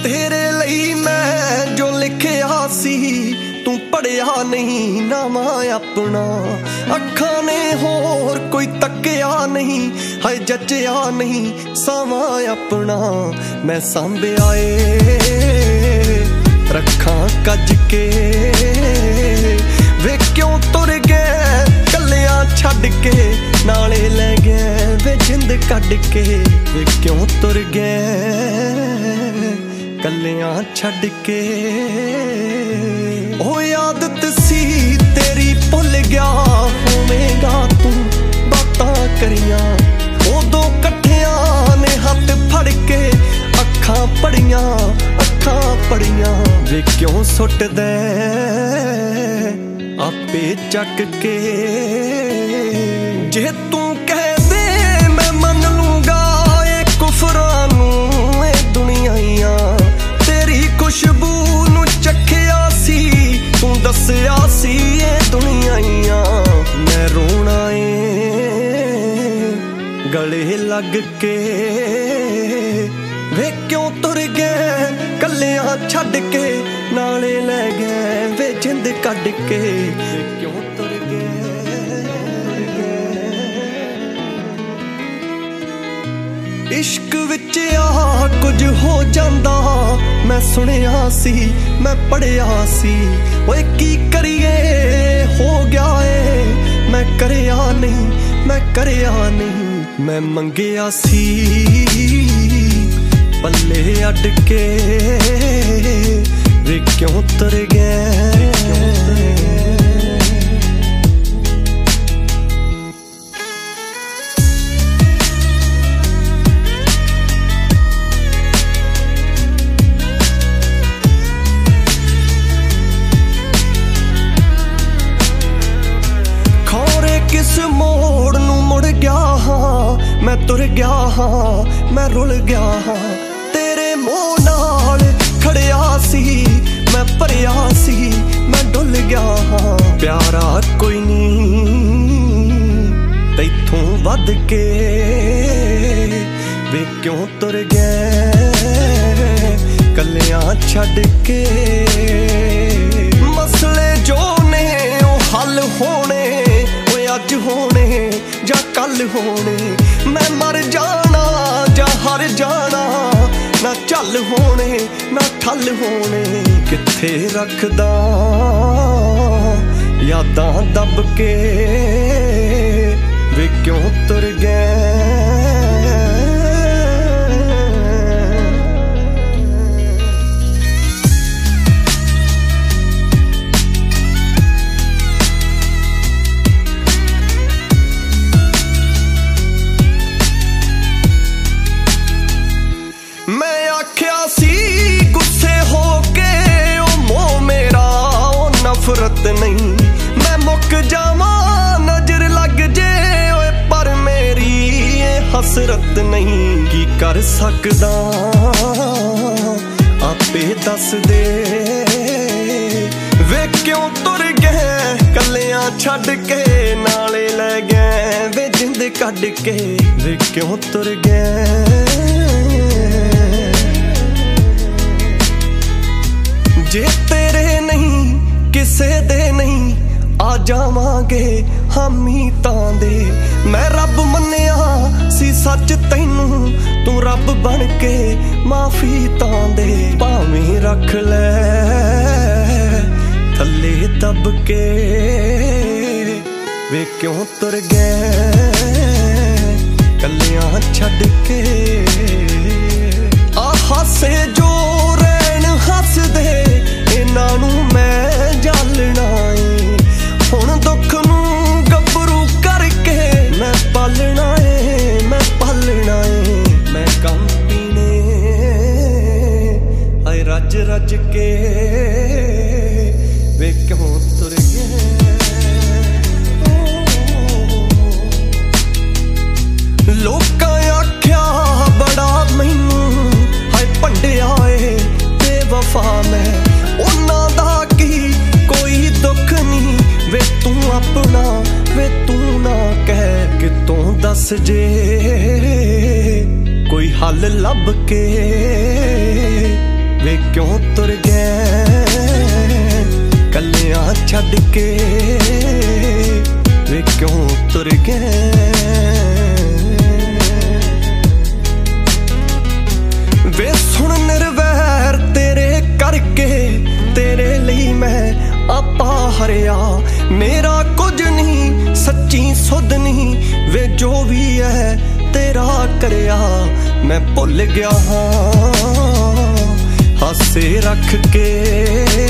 तेरे लई मैं जो लिखिया सी तू पढ़िया नहीं नामा अपना। अखां ने होर कोई तकिया नहीं है जचिया नहीं सावा अपना। मैं सांभिया ए रखां कज के वे क्यों तुर गए कलियां छड्ड के नाले लै गए वे जिंद कढ के। वे क्यों तुर गए कलियां छड्ड के। ओ आदत सी तेरी भुल गया होवेगा तू बातां करियां। उदों कट्ठियां ने हत्थ फड़ के अखां पड़ियां अखां पड़ियां। वे क्यों सुट दे आपे चक के। जे तू कह दे मैं मन लूंगा ए कुफरां नूं ए दुनियाइयां। तेरी खुशबू नूं चखिया सी तू दसिया सी ए दुनियाइयां। मैं रोना ए गले लग के। वे क्यों तुर गए कलियां छड्ड के नाले लै गए वे जिंद कढ के। वे क्यों तुर गए। इश्क विच आ कुछ हो जांदा मैं सुनिया सी मैं पढ़िया सी। ओए की करिए हो गया ए मैं करिया नहीं मैं करिया नहीं। मैं मंगिया सी पल्ले अड के। वे क्यों तुर गए। खौरे किस मोड़ नूं मुड़ गया हाँ मैं तुर गया हाँ मैं रुल गया हाँ। तेरे मोह नाल खड़िया सी मैं भरिया सी मैं डुल गया हाँ। प्यारा कोई नहीं तैथों वध के। वे क्यों तुर गए कलियां छड्ड के। मसले जो ने ओ हल होने ओ अज होने जां कल होने। मैं मर जाना जां हर जाना ना झल होने ना ठल होने। किथे रखदा यादां दब के। वे क्यों तुर गए। मैं आख्या सी गुस्से हो के ओ मोह मेरा ओ नफरत नहीं। मैं मुक जावा नजर लग जे ओए पर मेरी ये हसरत नहीं। की कर सकदा आपे दस दे। वे क्यों तुर गए कलियां छड्ड के नाले लै गए वे जिंद कढ के। वे क्यों तुर गए। जे तेरे नहीं किसे दे नहीं आ जावांगे हामी तां दे। मैं रब मन्निया सी सच तैनू तू रब बन के माफी तां दे। भावें रख ले थल्ले दब के। वे क्यों तुर गए कलियां छड्ड के। आ हासे जो रैन हस दे इन्हां नूं मैं जालना ए। हुण दुख नूं गभरू करके मैं पालना ए मैं पालना ए। मैं कम पीने हाय रज रज के। वे क्यों तुर गए। लोकां आख्या बड़ा मैनू हाय भंडिया ए बेवफा मैं। उन्हां दा की कोई दुख नहीं वे तू अपना वे तू ना कह। कितों दस जे कोई हल लब के। वे क्यों तुर गए कलियां छड्ड के, वे क्यों तुर गए। वे सुन निर्वैर तेरे करके, तेरे लिए मैं आपा हरिया, मेरा कुछ नहीं सच्ची सुध नहीं, वे जो भी है तेरा करया। मैं भुल गया हाँ हासे रख के